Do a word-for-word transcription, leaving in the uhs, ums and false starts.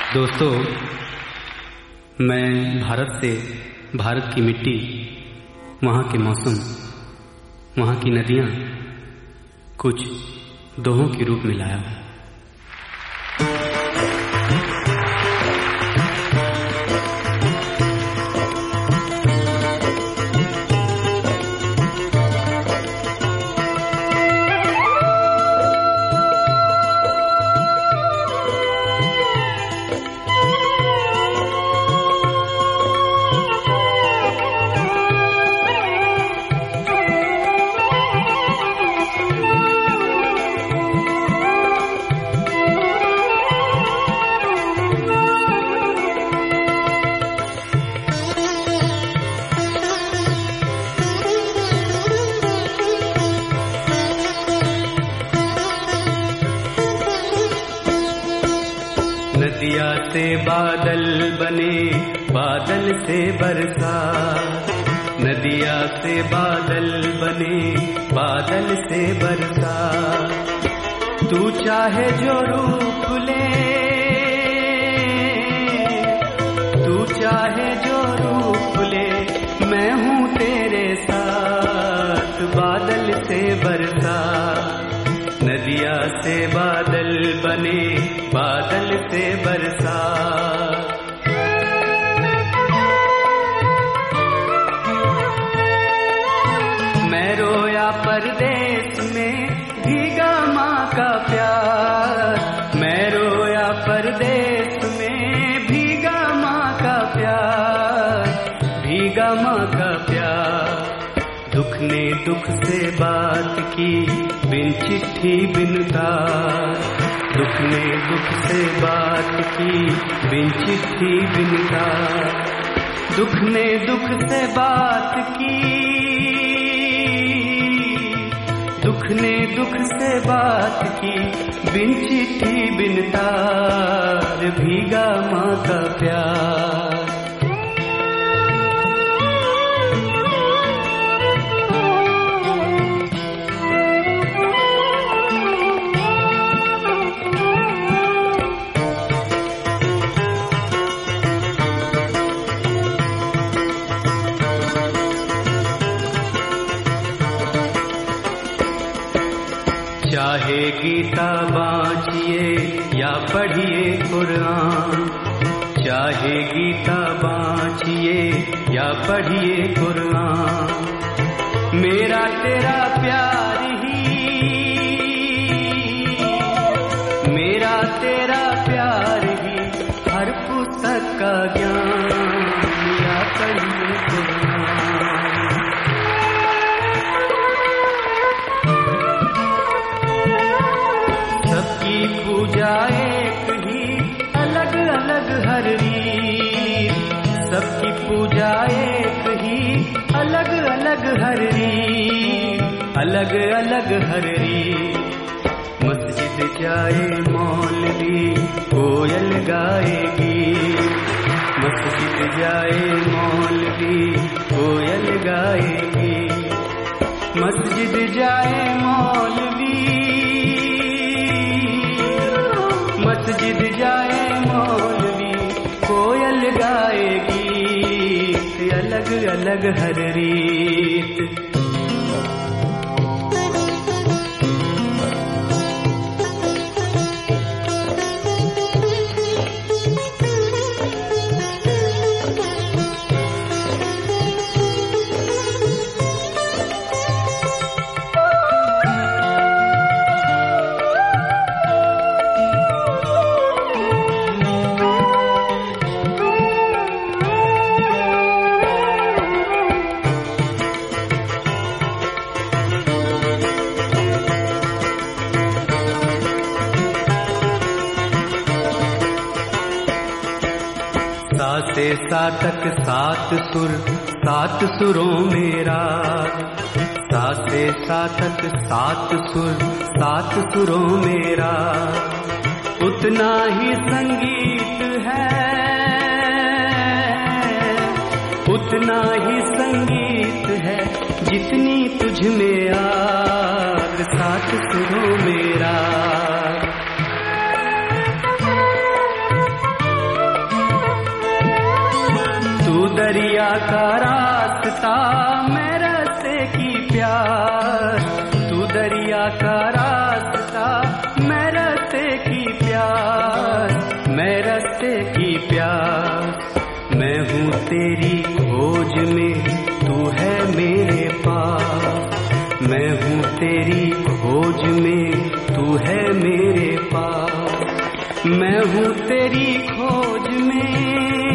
दोस्तों, मैं भारत से, भारत की मिट्टी, वहाँ के मौसम, वहाँ की नदियाँ कुछ दोहों के रूप में लाया हूँ। नदिया से बादल बने, बादल से बरसात, नदिया से बादल बने, बादल से बरसात। तू चाहे जो रूप ले, तू चाहे जो रूप ले, मैं हूँ तेरे साथ। बादल से बरसात, नदिया से बादल बने, बादल से बरसात। मैं रोया परदेस में, भीगा माँ का प्यार। मैं रोया परदेस में, भीगा माँ का प्यार, भीगा माँ का प्यार। दुख ने दुख से बात की, बिन चिट्ठी बिन तार। दुख ने दुख से बात की, बिन चिट्ठी बिन तार। दुख ने दुख से बात की, दुख ने दुख से बात की, बिन चिट्ठी बिन तार। भीगा माँ का प्यार। चाहे गीता बाँचिए या पढ़िए कुरान, चाहे गीता बाँचिए या पढ़िए कुरान। मेरा तेरा प्यार ही, मेरा तेरा प्यार ही, हर पुस्तक का ज्ञान। या पढ़िए कुरान। पूजा एक ही, अलग अलग हर रीत। सबकी पूजा एक ही, अलग अलग हर रीत, अलग अलग हर रीत। मस्जिद जाए मौलवी, कोयल गाएगी। मस्जिद जाए मौलवी, कोयल गाएगी। मस्जिद जाए मौलवी, मस्जिद जाए मौलवी, कोयल गाएगी। अलग अलग हर रीत। साते सातक सात सुर, सात सुरों में राग। साते सातक सात सुर, सात सुरों में राग। उतना ही संगीत है, उतना ही संगीत है, जितनी तुझ में आग। सात सुरों में राग। दरिया का रास्ता मैं रास्ते की प्यास, तू दरिया का रास्ता मैं रास्ते की प्यास, मैं रास्ते की प्यास। मैं हूँ तेरी खोज में, तू है मेरे पास, मैं हूँ तेरी खोज में, तू है मेरे पास, मैं हूँ तेरी खोज में।